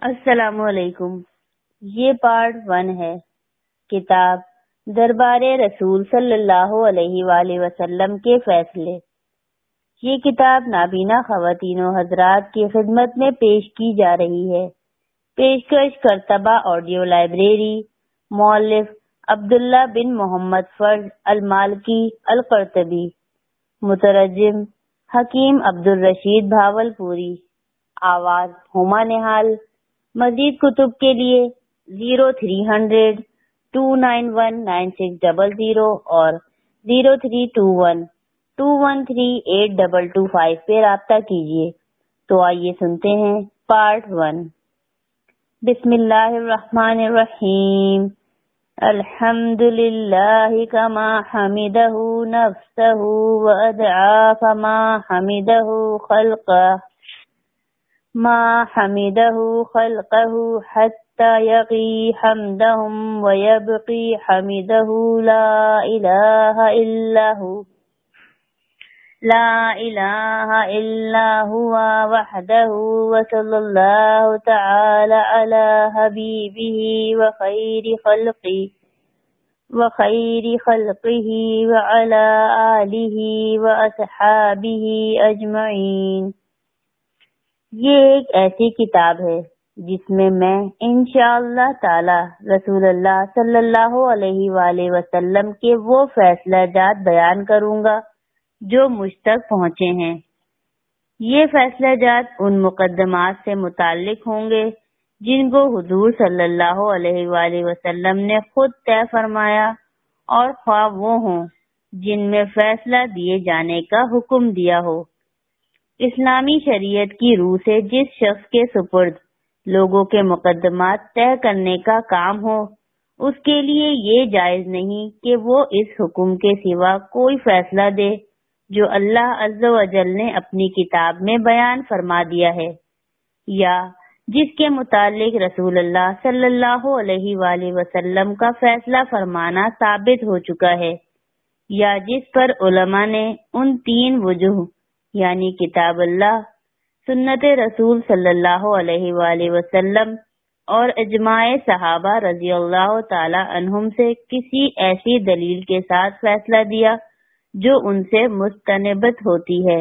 السلام علیکم۔ یہ پارٹ 1 ہے کتاب دربار رسول صلی اللہ علیہ وآلہ وسلم کے فیصلے۔ یہ کتاب نابینا خواتین و حضرات کی خدمت میں پیش کی جا رہی ہے۔ پیشکش کرتبہ آڈیو لائبریری، مؤلف عبداللہ بن محمد فرد المالکی القرطبی، مترجم حکیم عبدالرشید بھاولپوری، آواز ہما نہال۔ مزید کتب کے لیے 0300 291 9600 اور 0321 213 8225 پہ رابطہ کیجیے۔ تو آئیے سنتے ہیں پارٹ 1۔ بسم اللہ الرحمن الرحیم۔ الحمد للہ کما حمدہ نفسہ وادعا فما حمدہ خلقہ ما حمده خلقه حتى يقي حمدهم ويبقي حمده لا إله إلا هو وحده وصلى الله تعالى على حبيبه وخير خلقه وعلى آله وأصحابه أجمعين۔ یہ ایک ایسی کتاب ہے جس میں انشاءاللہ تعالی رسول اللہ صلی اللہ علیہ وآلہ وسلم کے وہ فیصلہ جات بیان کروں گا جو مجھ تک پہنچے ہیں۔ یہ فیصلہ جات ان مقدمات سے متعلق ہوں گے جن کو حضور صلی اللہ علیہ وآلہ وسلم نے خود طے فرمایا، اور خواہ وہ ہوں جن میں فیصلہ دیے جانے کا حکم دیا ہو۔ اسلامی شریعت کی روح سے جس شخص کے سپرد لوگوں کے مقدمات طے کرنے کا کام ہو، اس کے لیے یہ جائز نہیں کہ وہ اس حکم کے سوا کوئی فیصلہ دے جو اللہ عز و جل نے اپنی کتاب میں بیان فرما دیا ہے، یا جس کے متعلق رسول اللہ صلی اللہ علیہ وآلہ وسلم کا فیصلہ فرمانا ثابت ہو چکا ہے، یا جس پر علماء نے ان 3 وجوہ یعنی کتاب اللہ، سنت رسول صلی اللہ علیہ وآلہ وسلم اور اجماع صحابہ رضی اللہ تعالی عنہم سے کسی ایسی دلیل کے ساتھ فیصلہ دیا جو ان سے مستنبت ہوتی ہے۔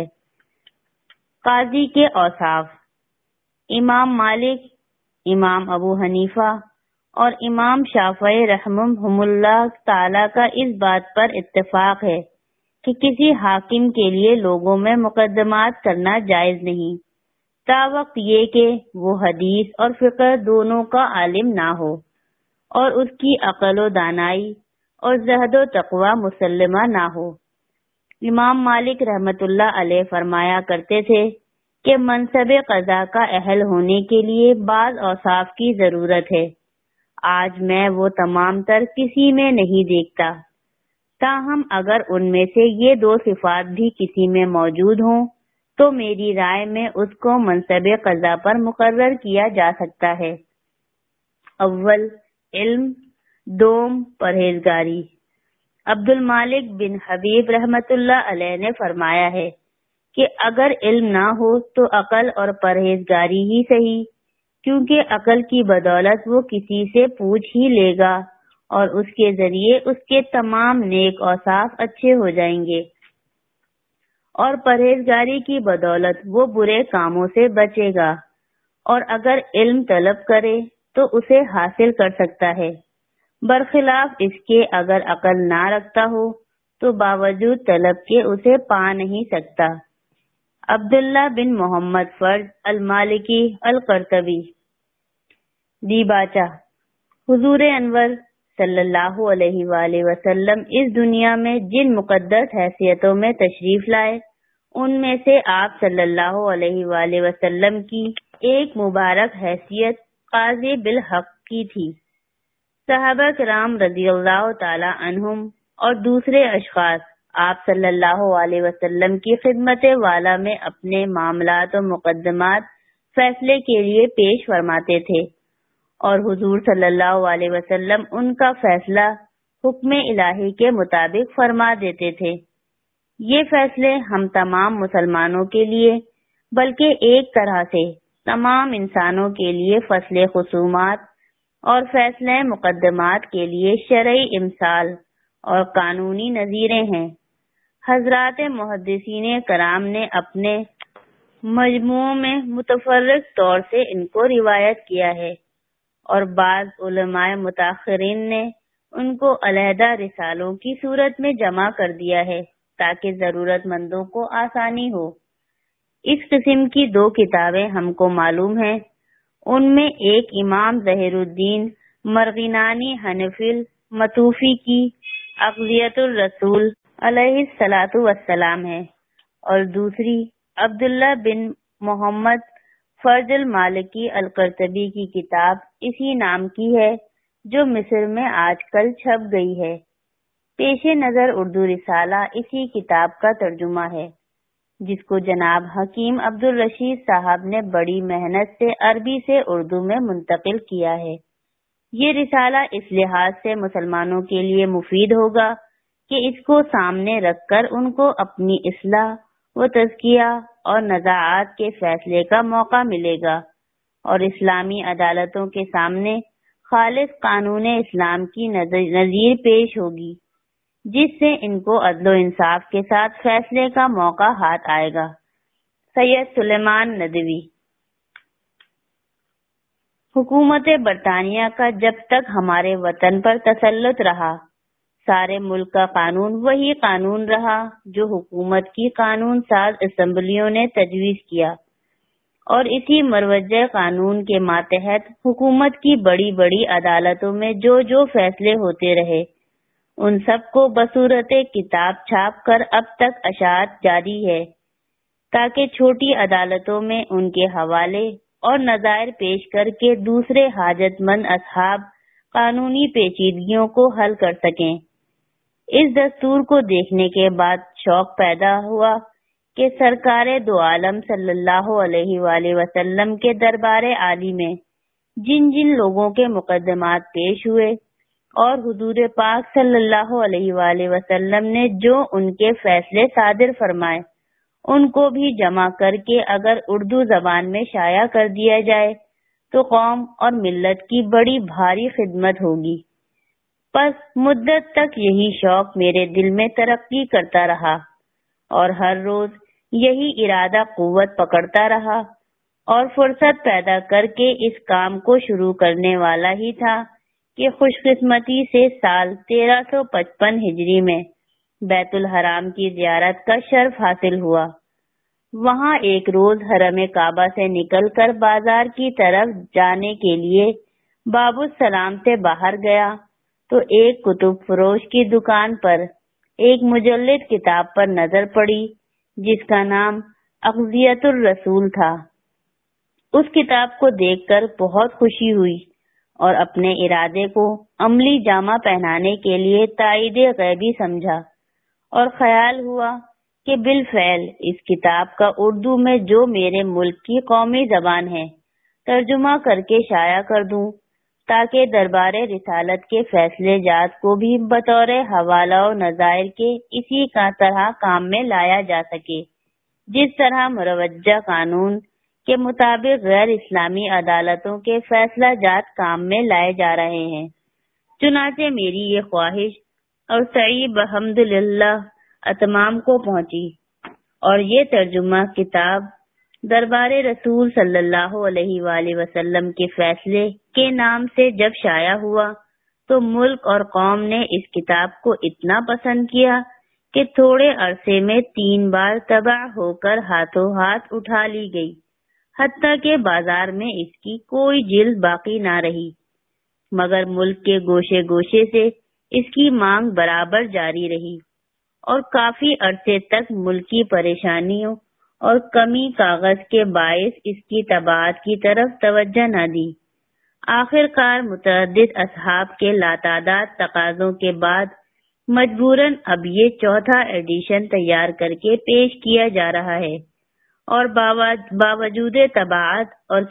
قاضی کے اوصاف۔ امام مالک، امام ابو حنیفہ اور امام شافعی رحمہم اللہ تعالی کا اس بات پر اتفاق ہے کہ کسی حاکم کے لیے لوگوں میں مقدمات کرنا جائز نہیں، تا وقت یہ کہ وہ حدیث اور فقہ دونوں کا عالم نہ ہو اور اس کی عقل و دانائی اور زہد و تقوی مسلمہ نہ ہو۔ امام مالک رحمت اللہ علیہ فرمایا کرتے تھے کہ منصب قضا کا اہل ہونے کے لیے بعض اوصاف کی ضرورت ہے، آج میں وہ تمام تر کسی میں نہیں دیکھتا، تاہم اگر ان میں سے یہ 2 صفات بھی کسی میں موجود ہوں تو میری رائے میں اس کو منصب قضا پر مقرر کیا جا سکتا ہے۔ اول، علم، دوم، پرہیزگاری۔ عبد المالک بن حبیب رحمت اللہ علیہ نے فرمایا ہے کہ اگر علم نہ ہو تو عقل اور پرہیزگاری ہی صحیح، کیونکہ عقل کی بدولت وہ کسی سے پوچھ ہی لے گا اور اس کے ذریعے اس کے تمام نیک اوصاف اچھے ہو جائیں گے، اور پرہیزگاری کی بدولت وہ برے کاموں سے بچے گا، اور اگر علم طلب کرے تو اسے حاصل کر سکتا ہے، برخلاف اس کے اگر عقل نہ رکھتا ہو تو باوجود طلب کے اسے پا نہیں سکتا۔ عبداللہ بن محمد فرد المالکی القرطبی۔ دیباچہ۔ حضور انور صلی اللہ علیہ وآلہ وسلم اس دنیا میں جن مقدس حیثیتوں میں تشریف لائے، ان میں سے آپ صلی اللہ علیہ وآلہ وسلم کی ایک مبارک حیثیت قاضی بالحق کی تھی۔ صحابہ کرام رضی اللہ تعالی عنہم اور دوسرے اشخاص آپ صلی اللہ علیہ وسلم کی خدمت والا میں اپنے معاملات و مقدمات فیصلے کے لیے پیش فرماتے تھے، اور حضور صلی اللہ علیہ وسلم ان کا فیصلہ حکم الہی کے مطابق فرما دیتے تھے۔ یہ فیصلے ہم تمام مسلمانوں کے لیے بلکہ ایک طرح سے تمام انسانوں کے لیے فصل خصومات اور فیصلہ مقدمات کے لیے شرعی امثال اور قانونی نظیریں ہیں۔ حضرات محدثین کرام نے اپنے مجموعوں میں متفرق طور سے ان کو روایت کیا ہے، اور بعض علماء متاخرین نے ان کو علیحدہ رسالوں کی صورت میں جمع کر دیا ہے تاکہ ضرورت مندوں کو آسانی ہو۔ اس قسم کی 2 کتابیں ہم کو معلوم ہیں۔ ان میں ایک امام ظہیر الدین مرغینانی حنفی المتوفی کی اقضیۃ الرسول علیہ الصلاۃ والسلام ہے، اور دوسری عبداللہ بن محمد فرج المالکی القرطبی کی کتاب اسی نام کی ہے، جو مصر میں آج کل چھپ گئی ہے۔ پیش نظر اردو رسالہ اسی کتاب کا ترجمہ ہے، جس کو جناب حکیم عبدالرشید صاحب نے بڑی محنت سے عربی سے اردو میں منتقل کیا ہے۔ یہ رسالہ اس لحاظ سے مسلمانوں کے لیے مفید ہوگا کہ اس کو سامنے رکھ کر ان کو اپنی اصلاح و تزکیہ اور نزاعات کے فیصلے کا موقع ملے گا، اور اسلامی عدالتوں کے سامنے خالص قانون اسلام کی نظیر پیش ہوگی، جس سے ان کو عدل و انصاف کے ساتھ فیصلے کا موقع ہاتھ آئے گا۔ سید سلیمان ندوی۔ حکومت برطانیہ کا جب تک ہمارے وطن پر تسلط رہا، سارے ملک کا قانون وہی قانون رہا جو حکومت کی قانون ساز اسمبلیوں نے تجویز کیا، اور اسی مروجہ قانون کے ماتحت حکومت کی بڑی بڑی عدالتوں میں جو فیصلے ہوتے رہے، ان سب کو بصورت کتاب چھاپ کر اب تک اشاعت جاری ہے، تاکہ چھوٹی عدالتوں میں ان کے حوالے اور نظائر پیش کر کے دوسرے حاجت مند اصحاب قانونی پیچیدگیوں کو حل کر سکیں۔ اس دستور کو دیکھنے کے بعد شوق پیدا ہوا کہ سرکار دو عالم صلی اللہ علیہ وآلہ وسلم کے دربار عالی میں جن جن لوگوں کے مقدمات پیش ہوئے اور حضور پاک صلی اللہ علیہ وآلہ وسلم نے جو ان کے فیصلے صادر فرمائے، ان کو بھی جمع کر کے اگر اردو زبان میں شائع کر دیا جائے تو قوم اور ملت کی بڑی بھاری خدمت ہوگی۔ پس مدت تک یہی شوق میرے دل میں ترقی کرتا رہا، اور ہر روز یہی ارادہ قوت پکڑتا رہا، اور فرصت پیدا کر کے اس کام کو شروع کرنے والا ہی تھا کہ خوش قسمتی سے سال 1355 ہجری میں بیت الحرام کی زیارت کا شرف حاصل ہوا۔ وہاں ایک روز حرم کعبہ سے نکل کر بازار کی طرف جانے کے لیے باب السلام سے باہر گیا تو ایک کتب فروش کی دکان پر ایک مجلد کتاب پر نظر پڑی جس کا نام اقضیۃ الرسول تھا۔ اس کتاب کو دیکھ کر بہت خوشی ہوئی اور اپنے ارادے کو عملی جامہ پہنانے کے لیے تائید غیبی سمجھا، اور خیال ہوا کہ بالفعل اس کتاب کا اردو میں جو میرے ملک کی قومی زبان ہے ترجمہ کر کے شائع کر دوں، تاکہ دربار رسالت کے فیصلے جات کو بھی بطور حوالہ و نظائر کے اسی کا طرح کام میں لایا جا سکے، جس طرح مروجہ قانون کے مطابق غیر اسلامی عدالتوں کے فیصلہ جات کام میں لائے جا رہے ہیں۔ چنانچہ میری یہ خواہش اور سعی بحمد للہ اتمام کو پہنچی، اور یہ ترجمہ کتاب دربار رسول صلی اللہ علیہ وآلہ وسلم کے فیصلے کے نام سے جب شائع ہوا تو ملک اور قوم نے اس کتاب کو اتنا پسند کیا کہ تھوڑے عرصے میں 3 بار طبع ہو کر ہاتھوں ہاتھ اٹھا لی گئی، حتیٰ کہ بازار میں اس کی کوئی جلد باقی نہ رہی، مگر ملک کے گوشے گوشے سے اس کی مانگ برابر جاری رہی، اور کافی عرصے تک ملکی پریشانیوں اور کمی کاغذ کے باعث اس کی طباعت کی طرف توجہ نہ دی۔ آخر کار متعدد اصحاب کے لاتعداد تقاضوں کے بعد مجبوراً اب یہ 4تھا ایڈیشن تیار کر کے پیش کیا جا رہا ہے، اور باوجود طباعت اور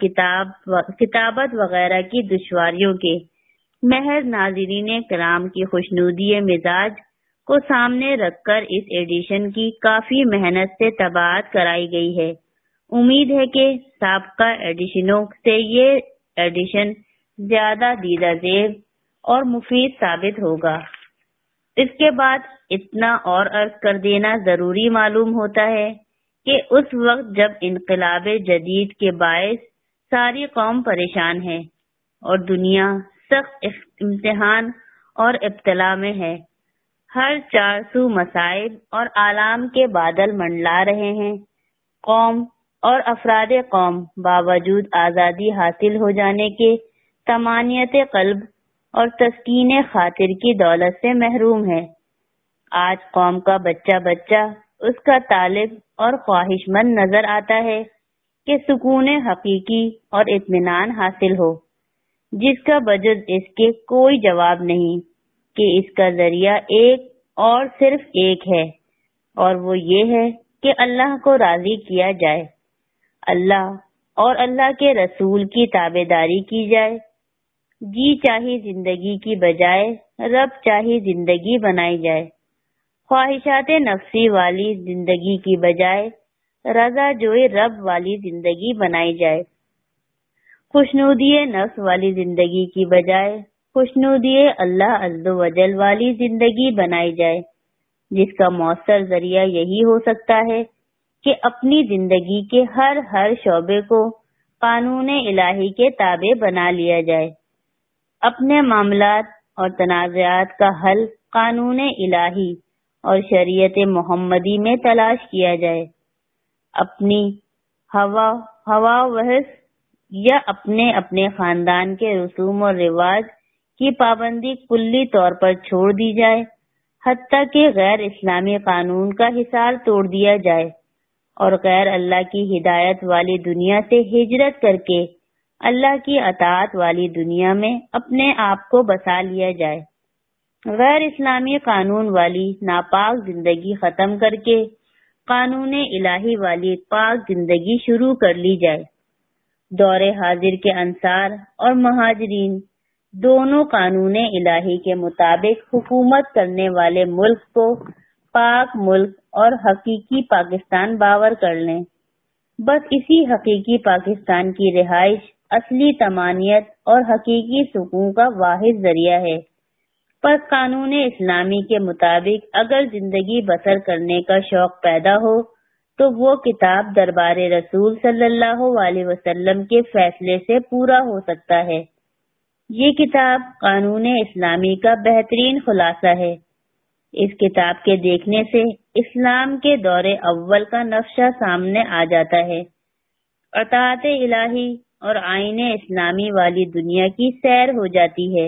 کتابت وغیرہ کی دشواریوں کے محض ناظرین کرام کی خوشنودی مزاج کو سامنے رکھ کر اس ایڈیشن کی کافی محنت سے طباعت کرائی گئی ہے، امید ہے کہ سابقہ ایڈیشنوں سے یہ ایڈیشن زیادہ دیدہ زیب اور مفید ثابت ہوگا۔ اس کے بعد اتنا اور عرض کر دینا ضروری معلوم ہوتا ہے کہ اس وقت جب انقلاب جدید کے باعث ساری قوم پریشان ہے اور دنیا سخت امتحان اور ابتلا میں ہے، ہر چار سو مصائب اور آلام کے بادل منڈلا رہے ہیں، قوم اور افراد قوم باوجود آزادی حاصل ہو جانے کے طمانینت قلب اور تسکین خاطر کی دولت سے محروم ہے۔ آج قوم کا بچہ اس کا طالب اور خواہش مند نظر آتا ہے کہ سکون حقیقی اور اطمینان حاصل ہو، جس کا بجز اس کے کوئی جواب نہیں کہ اس کا ذریعہ ایک اور صرف ایک ہے، اور وہ یہ ہے کہ اللہ کو راضی کیا جائے، اللہ اور اللہ کے رسول کی تابع داری کی جائے، جی چاہی زندگی کی بجائے رب چاہی زندگی بنائی جائے، خواہشات نفسی والی زندگی کی بجائے رضا جوئی رب والی زندگی بنائی جائے، خوشنودی نفس والی زندگی کی بجائے خوشنودی اللہ عز و جل والی زندگی بنائی جائے، جس کا مؤثر ذریعہ یہی ہو سکتا ہے کہ اپنی زندگی کے ہر شعبے کو قانون الہی کے تابع بنا لیا جائے، اپنے معاملات اور تنازعات کا حل قانون الہی اور شریعت محمدی میں تلاش کیا جائے، اپنی ہوا وحث یا اپنے خاندان کے رسوم اور رواج کی پابندی کلی طور پر چھوڑ دی جائے، حتیٰ کہ غیر اسلامی قانون کا حصار توڑ دیا جائے اور غیر اللہ کی ہدایت والی دنیا سے ہجرت کر کے اللہ کی اطاعت والی دنیا میں اپنے آپ کو بسا لیا جائے، غیر اسلامی قانون والی ناپاک زندگی ختم کر کے قانون الہی والی پاک زندگی شروع کر لی جائے۔ دور حاضر کے انصار اور مہاجرین دونوں قانون الہی کے مطابق حکومت کرنے والے ملک کو پاک ملک اور حقیقی پاکستان باور کر لیں، بس اسی حقیقی پاکستان کی رہائش اصلی طمانینت اور حقیقی سکون کا واحد ذریعہ ہے۔ پس قانون اسلامی کے مطابق اگر زندگی بسر کرنے کا شوق پیدا ہو تو وہ کتاب دربار رسول صلی اللہ علیہ وسلم کے فیصلے سے پورا ہو سکتا ہے۔ یہ کتاب قانون اسلامی کا بہترین خلاصہ ہے۔ اس کتاب کے دیکھنے سے اسلام کے دور اول کا نقشہ سامنے آ جاتا ہے، اطاعت الہی اور آئین اسلامی والی دنیا کی سیر ہو جاتی ہے،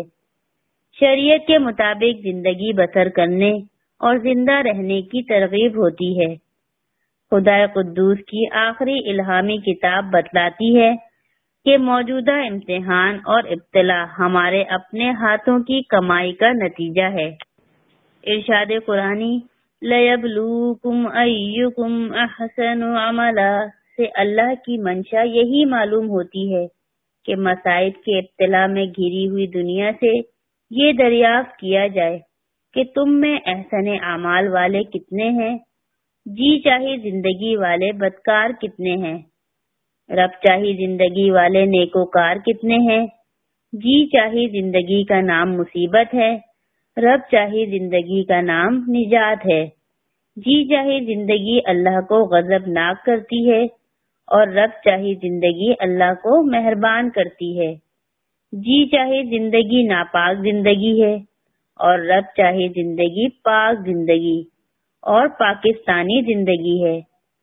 شریعت کے مطابق زندگی بسر کرنے اور زندہ رہنے کی ترغیب ہوتی ہے۔ خدا قدوس کی آخری الہامی کتاب بتلاتی ہے کہ موجودہ امتحان اور ابتلا ہمارے اپنے ہاتھوں کی کمائی کا نتیجہ ہے۔ ارشاد قرآنی لَيَبْلُوكُمْ أَيُّكُمْ أَحْسَنُ عَمَلًا سے اللہ کی منشا یہی معلوم ہوتی ہے کہ مصائب کے ابتلا میں گھری ہوئی دنیا سے یہ دریافت کیا جائے کہ تم میں احسن اعمال والے کتنے ہیں، جی چاہی زندگی والے بدکار کتنے ہیں، رب چاہی زندگی والے نیکوکار کتنے ہیں، جی چاہی زندگی کا نام مصیبت ہے، رب چاہی زندگی کا نام نجات ہے، جی چاہی زندگی اللہ کو غضبناک کرتی ہے اور رب چاہی زندگی اللہ کو مہربان کرتی ہے، جی چاہی زندگی ناپاک زندگی ہے اور رب چاہی زندگی پاک زندگی اور پاکستانی زندگی ہے۔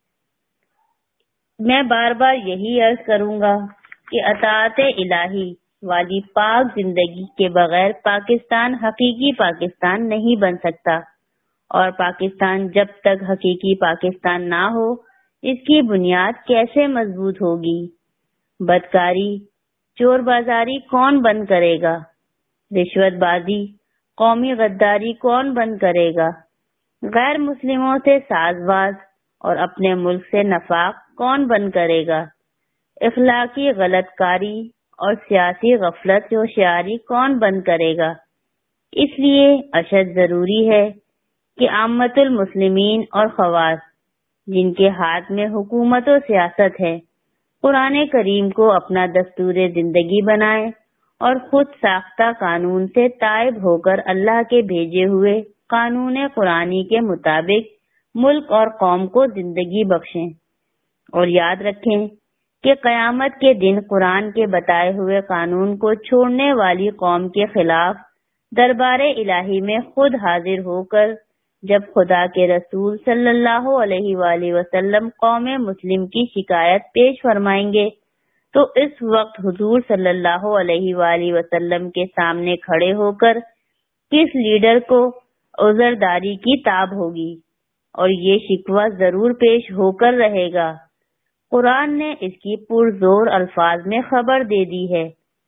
میں بار بار یہی عرض کروں گا کہ اطاعت الہی والی پاک زندگی کے بغیر پاکستان حقیقی پاکستان نہیں بن سکتا، اور پاکستان جب تک حقیقی پاکستان نہ ہو اس کی بنیاد کیسے مضبوط ہوگی؟ بدکاری، چور بازاری کون بند کرے گا؟ رشوت بازی، قومی غداری کون بند کرے گا؟ غیر مسلموں سے سازواز اور اپنے ملک سے نفاق کون بند کرے گا؟ اخلاقی غلط کاری اور سیاسی غفلت و ہوشیاری کون بند کرے گا؟ اس لیے اشد ضروری ہے کہ عامت المسلمین اور خواص جن کے ہاتھ میں حکومت و سیاست ہے، قرآن کریم کو اپنا دستور زندگی بنائیں اور خود ساختہ قانون سے تائب ہو کر اللہ کے بھیجے ہوئے قانون قرآنی کے مطابق ملک اور قوم کو زندگی بخشیں، اور یاد رکھیں کہ قیامت کے دن قرآن کے بتائے ہوئے قانون کو چھوڑنے والی قوم کے خلاف دربار الہی میں خود حاضر ہو کر جب خدا کے رسول صلی اللہ علیہ وآلہ وسلم قوم مسلم کی شکایت پیش فرمائیں گے تو اس وقت حضور صلی اللہ علیہ وآلہ وسلم کے سامنے کھڑے ہو کر کس لیڈر کو عذرداری کی تاب ہوگی، اور یہ شکوہ ضرور پیش ہو کر رہے گا۔ قرآن نے اس کی پرزور الفاظ میں خبر دے دی ہے۔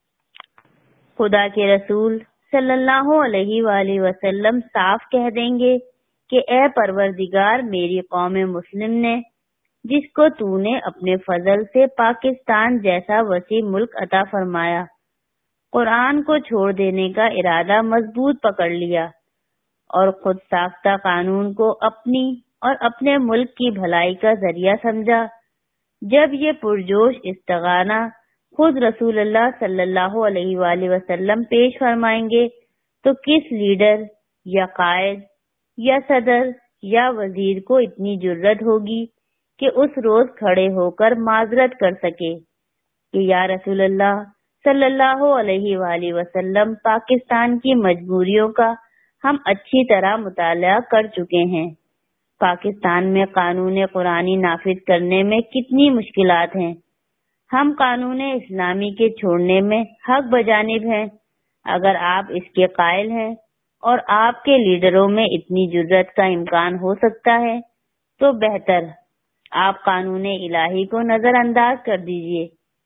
خدا کے رسول صلی اللہ علیہ وآلہ وسلم صاف کہہ دیں گے کہ اے پروردگار، میری قوم مسلم نے جس کو تو نے اپنے فضل سے پاکستان جیسا وسیع ملک عطا فرمایا، قرآن کو چھوڑ دینے کا ارادہ مضبوط پکڑ لیا اور خود ساختہ قانون کو اپنی اور اپنے ملک کی بھلائی کا ذریعہ سمجھا۔ جب یہ پرجوش استغاثہ خود رسول اللہ صلی اللہ علیہ وآلہ وسلم پیش فرمائیں گے تو کس لیڈر یا قائد یا صدر یا وزیر کو اتنی جرت ہوگی کہ اس روز کھڑے ہو کر معذرت کر سکے کہ یا رسول اللہ صلی اللہ علیہ وآلہ وسلم، پاکستان کی مجبوریوں کا ہم اچھی طرح مطالعہ کر چکے ہیں، پاکستان میں قانون قرآنی نافذ کرنے میں کتنی مشکلات ہیں، ہم قانون اسلامی کے چھوڑنے میں حق بجانب ہیں۔ اگر آپ اس کے قائل ہیں اور آپ کے لیڈروں میں اتنی جرت کا امکان ہو سکتا ہے تو بہتر آپ قانون الہی کو نظر انداز کر دیجئے،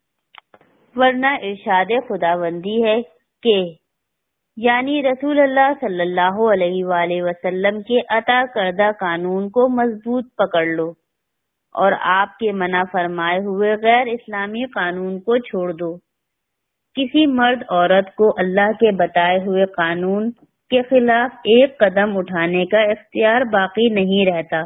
ورنہ ارشاد خداوندی ہے کہ یعنی رسول اللہ صلی اللہ علیہ وآلہ وسلم کے عطا کردہ قانون کو مضبوط پکڑ لو اور آپ کے منع فرمائے ہوئے غیر اسلامی قانون کو چھوڑ دو۔ کسی مرد عورت کو اللہ کے بتائے ہوئے قانون کے خلاف ایک قدم اٹھانے کا اختیار باقی نہیں رہتا۔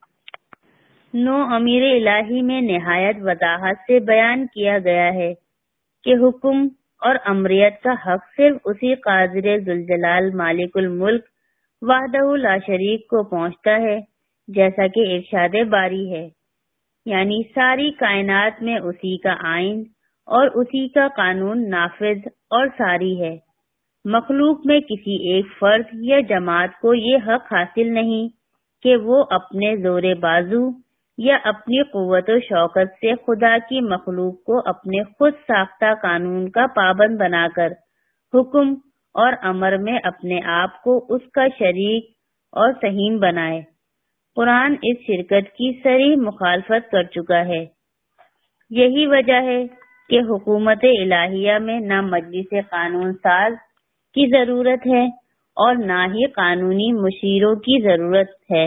نو امیر الہی میں نہایت وضاحت سے بیان کیا گیا ہے کہ حکم اور امریت کا حق صرف اسی قادر ذوالجلال مالک الملک وحدہ لا شریک کو پہنچتا ہے، جیسا کہ ارشاد باری ہے، یعنی ساری کائنات میں اسی کا آئین اور اسی کا قانون نافذ اور ساری ہے۔ مخلوق میں کسی ایک فرد یا جماعت کو یہ حق حاصل نہیں کہ وہ اپنے زور بازو یا اپنی قوت و شوکت سے خدا کی مخلوق کو اپنے خود ساختہ قانون کا پابند بنا کر حکم اور امر میں اپنے آپ کو اس کا شریک اور سہیم بنائے۔ قرآن اس شرکت کی صریح مخالفت کر چکا ہے۔ یہی وجہ ہے کہ حکومت الہیہ میں نہ مجلس قانون ساز کی ضرورت ہے اور نہ ہی قانونی مشیروں کی ضرورت ہے۔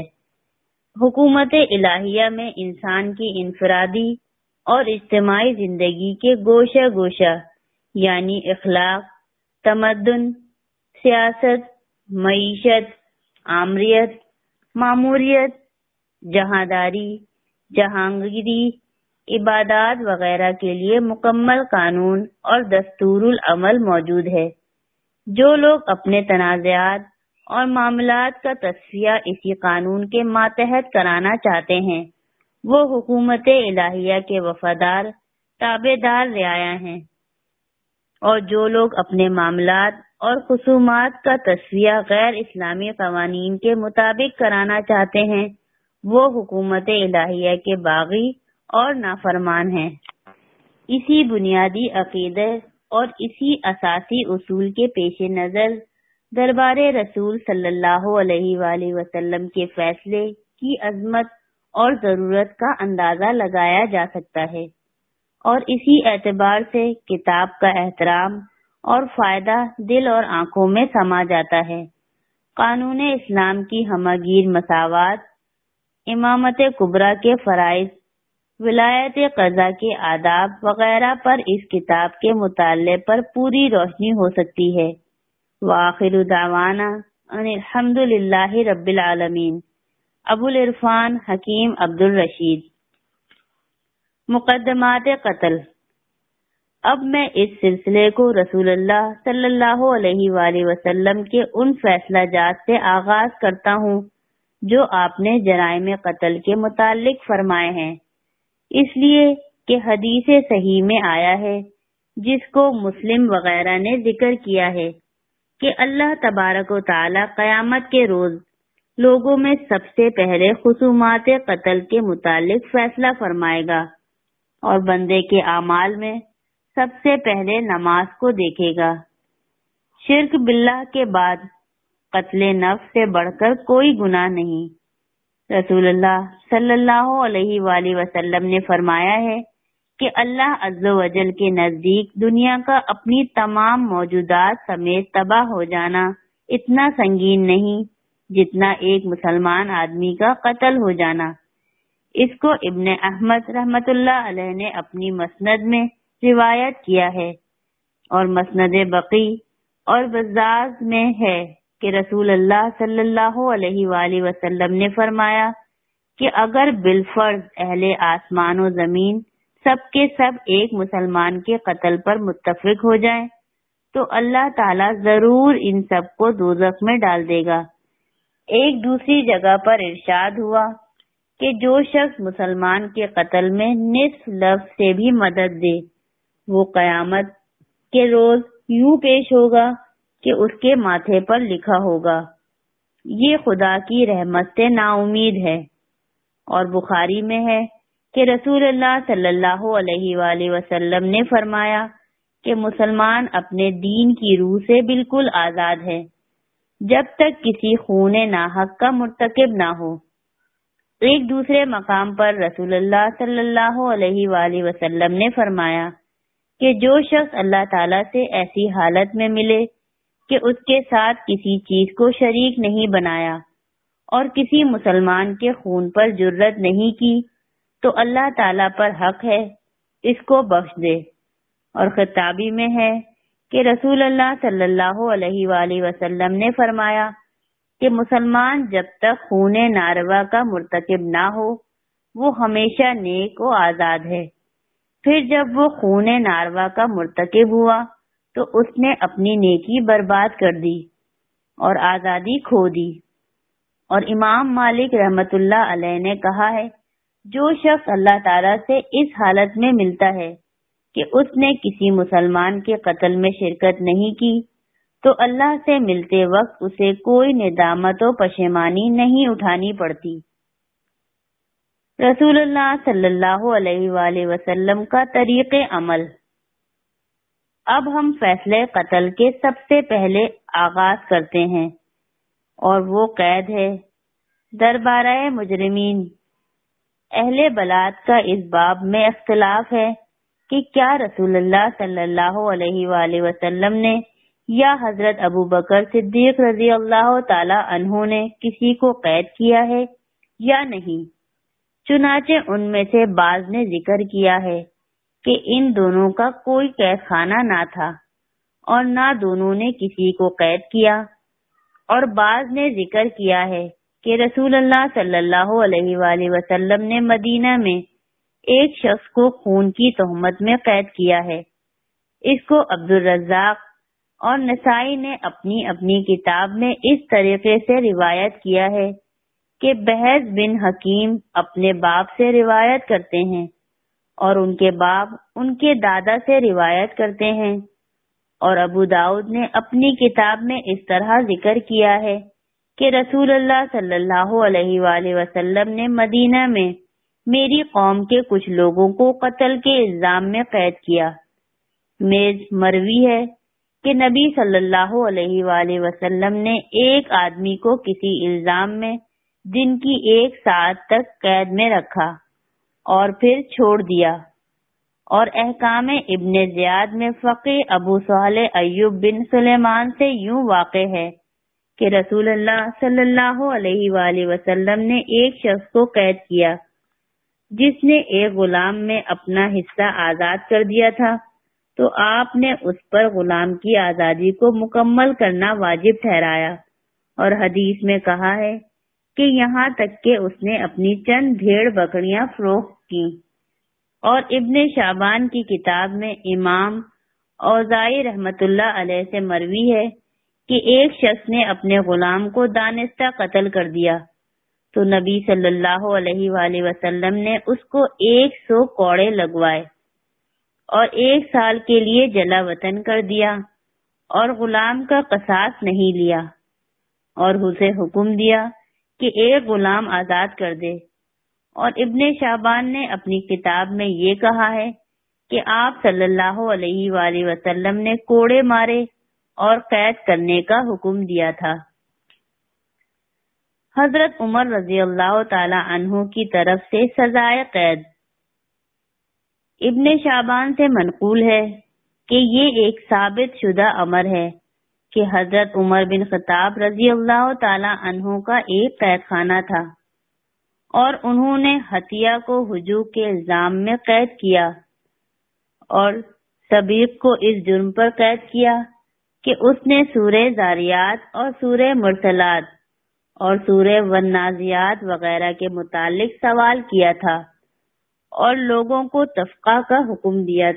حکومت الہیہ میں انسان کی انفرادی اور اجتماعی زندگی کے گوشہ گوشہ یعنی اخلاق، تمدن، سیاست، معیشت، آمریت، ماموریت، جہانداری، جہانگیری، عبادات وغیرہ کے لیے مکمل قانون اور دستور العمل موجود ہے۔ جو لوگ اپنے تنازعات اور معاملات کا تصفیہ اسی قانون کے ماتحت کرانا چاہتے ہیں وہ حکومت الہیہ کے وفادار تابع دار رعایا ہیں، اور جو لوگ اپنے معاملات اور خصومات کا تصفیہ غیر اسلامی قوانین کے مطابق کرانا چاہتے ہیں وہ حکومت الہیہ کے باغی اور نافرمان ہیں۔ اسی بنیادی عقیدے اور اسی اساسی اصول کے پیش نظر دربار رسول صلی اللہ علیہ وآلہ وسلم کے فیصلے کی عظمت اور ضرورت کا اندازہ لگایا جا سکتا ہے، اور اسی اعتبار سے کتاب کا احترام اور فائدہ دل اور آنکھوں میں سما جاتا ہے۔ قانون اسلام کی ہمگیر مساوات، امامت کبریٰ کے فرائض، ولایت قضا کے آداب وغیرہ پر اس کتاب کے مطالعے پر پوری روشنی ہو سکتی ہے۔ وآخر دعوانا ان الحمد للہ رب العالمین۔ ابو العرفان حکیم عبد الرشید۔ مقدمات قتل۔ اب میں اس سلسلے کو رسول اللہ صلی اللہ علیہ وآلہ وسلم کے ان فیصلہ جات سے آغاز کرتا ہوں جو آپ نے جرائم قتل کے متعلق فرمائے ہیں، اس لیے کہ حدیث صحیح میں آیا ہے جس کو مسلم وغیرہ نے ذکر کیا ہے کہ اللہ تبارک و تعالی قیامت کے روز لوگوں میں سب سے پہلے خصومات قتل کے متعلق فیصلہ فرمائے گا اور بندے کے اعمال میں سب سے پہلے نماز کو دیکھے گا۔ شرک باللہ کے بعد قتل نفس سے بڑھ کر کوئی گناہ نہیں۔ رسول اللہ صلی اللہ علیہ وآلہ وسلم نے فرمایا ہے کہ اللہ عز و جل کے نزدیک دنیا کا اپنی تمام موجودات سمیت تباہ ہو جانا اتنا سنگین نہیں جتنا ایک مسلمان آدمی کا قتل ہو جانا۔ اس کو ابن احمد رحمت اللہ علیہ نے اپنی مسند میں روایت کیا ہے اور مسند بقی اور بزاز میں ہے کہ رسول اللہ صلی اللہ علیہ وآلہ وسلم نے فرمایا کہ اگر بالفرض اہل آسمان و زمین سب کے سب ایک مسلمان کے قتل پر متفق ہو جائیں تو اللہ تعالیٰ ضرور ان سب کو دوزخ میں ڈال دے گا۔ ایک دوسری جگہ پر ارشاد ہوا کہ جو شخص مسلمان کے قتل میں نصف لفظ سے بھی مدد دے وہ قیامت کے روز یوں پیش ہوگا کہ اس کے ماتھے پر لکھا ہوگا یہ خدا کی رحمت سے نا امید ہے۔ اور بخاری میں ہے کہ رسول اللہ صلی اللہ علیہ وآلہ وسلم نے فرمایا کہ مسلمان اپنے دین کی روح سے بالکل آزاد ہے جب تک کسی خون ناحق کا مرتکب نہ ہو۔ ایک دوسرے مقام پر رسول اللہ صلی اللہ علیہ وآلہ وسلم نے فرمایا کہ جو شخص اللہ تعالیٰ سے ایسی حالت میں ملے کہ اس کے ساتھ کسی چیز کو شریک نہیں بنایا اور کسی مسلمان کے خون پر جرت نہیں کی تو اللہ تعالیٰ پر حق ہے اس کو بخش دے۔ اور خطابی میں ہے کہ رسول اللہ صلی اللہ علیہ وآلہ وسلم نے فرمایا کہ مسلمان جب تک خون ناروا کا مرتکب نہ ہو وہ ہمیشہ نیک و آزاد ہے، پھر جب وہ خون ناروا کا مرتکب ہوا تو اس نے اپنی نیکی برباد کر دی اور آزادی کھو دی۔ اور امام مالک رحمت اللہ علیہ نے کہا ہے جو شخص اللہ تعالیٰ سے اس حالت میں ملتا ہے کہ اس نے کسی مسلمان کے قتل میں شرکت نہیں کی تو اللہ سے ملتے وقت اسے کوئی ندامت و پشیمانی نہیں اٹھانی پڑتی۔ رسول اللہ صلی اللہ علیہ وآلہ وسلم کا طریق عمل۔ اب ہم فیصلے قتل کے سب سے پہلے آغاز کرتے ہیں اور وہ قید ہے۔ دربارہ مجرمین۔ اہل بلاد کا اس باب میں اختلاف ہے کہ کیا رسول اللہ صلی اللہ علیہ وآلہ وسلم نے یا حضرت ابو بکر صدیق رضی اللہ تعالی عنہ نے کسی کو قید کیا ہے یا نہیں۔ چنانچہ ان میں سے بعض نے ذکر کیا ہے کہ ان دونوں کا کوئی قید خانہ نہ تھا اور نہ دونوں نے کسی کو قید کیا، اور بعض نے ذکر کیا ہے کہ رسول اللہ صلی اللہ علیہ وآلہ وسلم نے مدینہ میں ایک شخص کو خون کی تہمت میں قید کیا ہے۔ اس کو عبد الرزاق اور نسائی نے اپنی اپنی کتاب میں اس طریقے سے روایت کیا ہے کہ بحث بن حکیم اپنے باپ سے روایت کرتے ہیں اور ان کے باپ ان کے دادا سے روایت کرتے ہیں، اور ابو داؤد نے اپنی کتاب میں اس طرح ذکر کیا ہے کہ رسول اللہ صلی اللہ علیہ وآلہ وسلم نے مدینہ میں میری قوم کے کچھ لوگوں کو قتل کے الزام میں قید کیا۔ میز مروی ہے کہ نبی صلی اللہ علیہ وآلہ وسلم نے ایک آدمی کو کسی الزام میں دن کی 1 ساعت تک قید میں رکھا اور پھر چھوڑ دیا۔ اور احکام ابن زیاد میں فقی ابو صالح ایوب بن سلیمان سے یوں واقع ہے کہ رسول اللہ صلی اللہ علیہ وآلہ وسلم نے ایک شخص کو قید کیا جس نے ایک غلام میں اپنا حصہ آزاد کر دیا تھا، تو آپ نے اس پر غلام کی آزادی کو مکمل کرنا واجب ٹھہرایا، اور حدیث میں کہا ہے کہ یہاں تک کہ اس نے اپنی چند بھیڑ بکریاں فروخت کی۔ اور ابن شعبان کی کتاب میں امام اوزاعی رحمت اللہ علیہ سے مروی ہے کہ ایک شخص نے اپنے غلام کو دانستہ قتل کر دیا تو نبی صلی اللہ علیہ وآلہ وسلم نے اس کو 100 کوڑے لگوائے اور 1 سال کے لیے جلا وطن کر دیا اور غلام کا قصاص نہیں لیا، اور اسے حکم دیا کہ ایک غلام آزاد کر دے۔ اور ابن شعبان نے اپنی کتاب میں یہ کہا ہے کہ آپ صلی اللہ علیہ وآلہ وسلم نے کوڑے مارے اور قید کرنے کا حکم دیا تھا۔ حضرت عمر رضی اللہ تعالی عنہ کی طرف سے سزائے قید۔ ابن شعبان سے منقول ہے کہ یہ ایک ثابت شدہ امر ہے کہ حضرت عمر بن خطاب رضی اللہ تعالی عنہ کا ایک قید خانہ تھا اور انہوں نے حتیہ کو ہجوم کے الزام میں قید کیا اور سبیق کو اس جرم پر قید کیا کہ اس نے سورہ زاریات اور سورہ مرسلات اور سورہ والنازعات وغیرہ کے متعلق سوال کیا تھا اور لوگوں کو تفقہ کا حکم دیا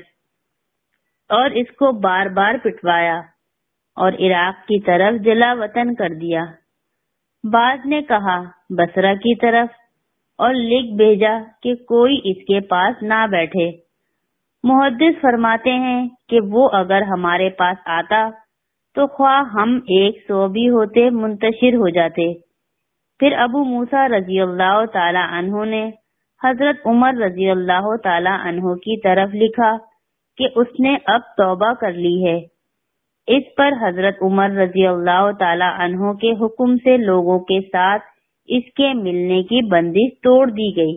اور اس کو بار بار پٹوایا اور عراق کی طرف جلا وطن کر دیا۔ بعض نے کہا بصرہ کی طرف اور لکھ بھیجا کہ کوئی اس کے پاس نہ بیٹھے۔ محدث فرماتے ہیں کہ وہ اگر ہمارے پاس آتا تو خواہ ہم 100 بھی ہوتے منتشر ہو جاتے۔ پھر ابو موسیٰ رضی اللہ تعالی عنہ نے حضرت عمر رضی اللہ تعالی عنہ کی طرف لکھا کہ اس نے اب توبہ کر لی ہے۔ اس پر حضرت عمر رضی اللہ تعالی عنہ کے حکم سے لوگوں کے ساتھ اس کے ملنے کی بندش توڑ دی گئی۔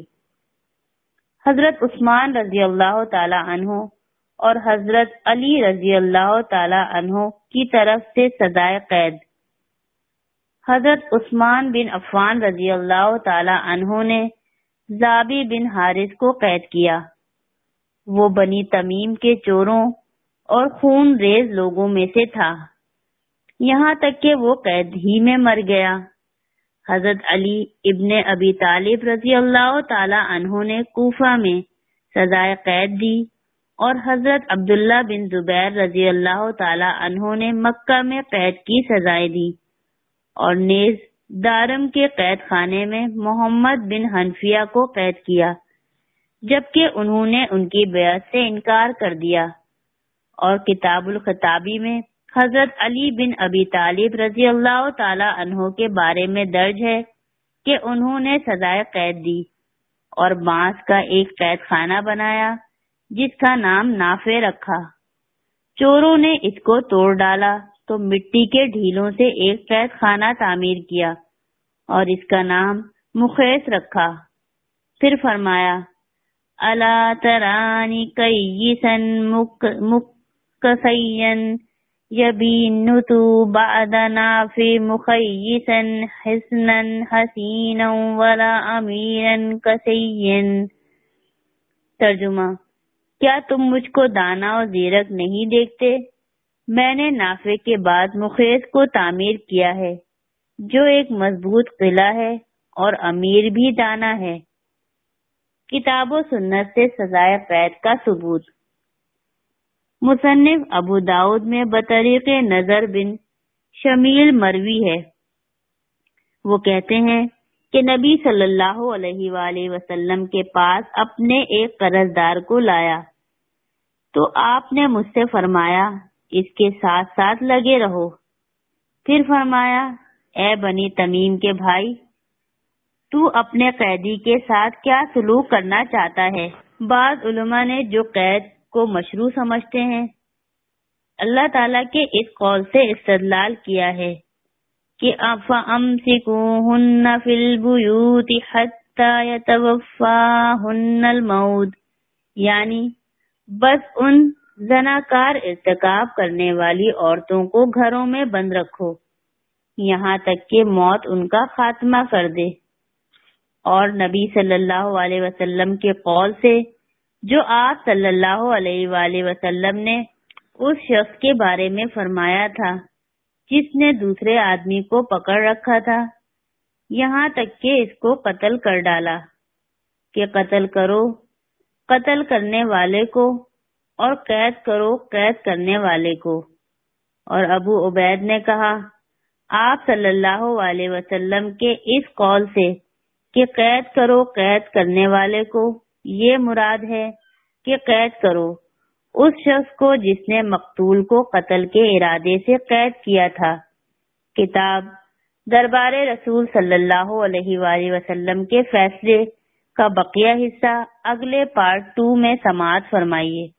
حضرت عثمان رضی اللہ تعالی عنہ اور حضرت علی رضی اللہ تعالی عنہ کی طرف سے سزائے قید۔ حضرت عثمان بن عفان رضی اللہ تعالی عنہ نے زابی بن حارث کو قید کیا۔ وہ بنی تمیم کے چوروں اور خون ریز لوگوں میں سے تھا، یہاں تک کہ وہ قید ہی میں مر گیا۔ حضرت علی ابن ابی طالب رضی اللہ تعالی عنہ نے کوفہ میں سزائے قید دی اور حضرت عبداللہ بن زبیر رضی اللہ تعالی عنہ نے مکہ میں قید کی سزائیں دی اور نیز دارم کے قید خانے میں محمد بن حنفیہ کو قید کیا، جبکہ انہوں نے ان کی بیعت سے انکار کر دیا۔ اور کتاب الخطابی میں حضرت علی بن ابی طالب رضی اللہ تعالی عنہ کے بارے میں درج ہے کہ انہوں نے سزائے قید دی اور بانس کا ایک قید خانہ بنایا جس کا نام نافع رکھا۔ چوروں نے اس کو توڑ ڈالا تو مٹی کے ڈھیلوں سے ایک قید خانہ تعمیر کیا اور اس کا نام مخیس رکھا۔ پھر فرمایا الا ترانی کیسا مکسین یبینت بعد نافع مخیسا حسنا حسینا ولا امیرا کسین۔ ترجمہ: کیا تم مجھ کو دانا اور زیرک نہیں دیکھتے؟ میں نے نافع کے بعد مخیس کو تعمیر کیا ہے جو ایک مضبوط قلعہ ہے اور امیر بھی دانا ہے۔ کتاب و سنت سے سزائے قید کا ثبوت۔ مصنف ابو داؤد میں بطریق نظر بن شمیل مروی ہے، وہ کہتے ہیں کہ نبی صلی اللہ علیہ وآلہ وسلم کے پاس اپنے ایک قرض دار کو لایا تو آپ نے مجھ سے فرمایا اس کے ساتھ ساتھ لگے رہو۔ پھر فرمایا اے بنی تمیم کے بھائی، تو اپنے قیدی کے ساتھ کیا سلوک کرنا چاہتا ہے؟ بعض علماء نے جو قید کو مشروع سمجھتے ہیں اللہ تعالیٰ کے اس قول سے استدلال کیا ہے کہ فَأَمْسِكُوهُنَّ فِي الْبُيُوتِ حَتَّى يَتَوَفَّاهُنَّ الْمَوْتُ، یعنی بس ان زناکار ارتکاب کرنے والی عورتوں کو گھروں میں بند رکھو یہاں تک کہ موت ان کا خاتمہ کر دے۔ اور نبی صلی اللہ علیہ وسلم کے قول سے جو آپ صلی اللہ علیہ وآلہ وسلم نے اس شخص کے بارے میں فرمایا تھا جس نے دوسرے آدمی کو پکڑ رکھا تھا یہاں تک کہ اس کو قتل کر ڈالا کہ قتل کرو قتل کرنے والے کو اور قید کرو قید کرنے والے کو۔ اور ابو عبید نے کہا آپ صلی اللہ علیہ وسلم کے اس قول سے کہ قید کرو قید کرنے والے کو، یہ مراد ہے کہ قید کرو اس شخص کو جس نے مقتول کو قتل کے ارادے سے قید کیا تھا۔ کتاب دربار رسول صلی اللہ علیہ وآلہ وسلم کے فیصلے کا بقیہ حصہ اگلے پارٹ 2 میں سماعت فرمائیے۔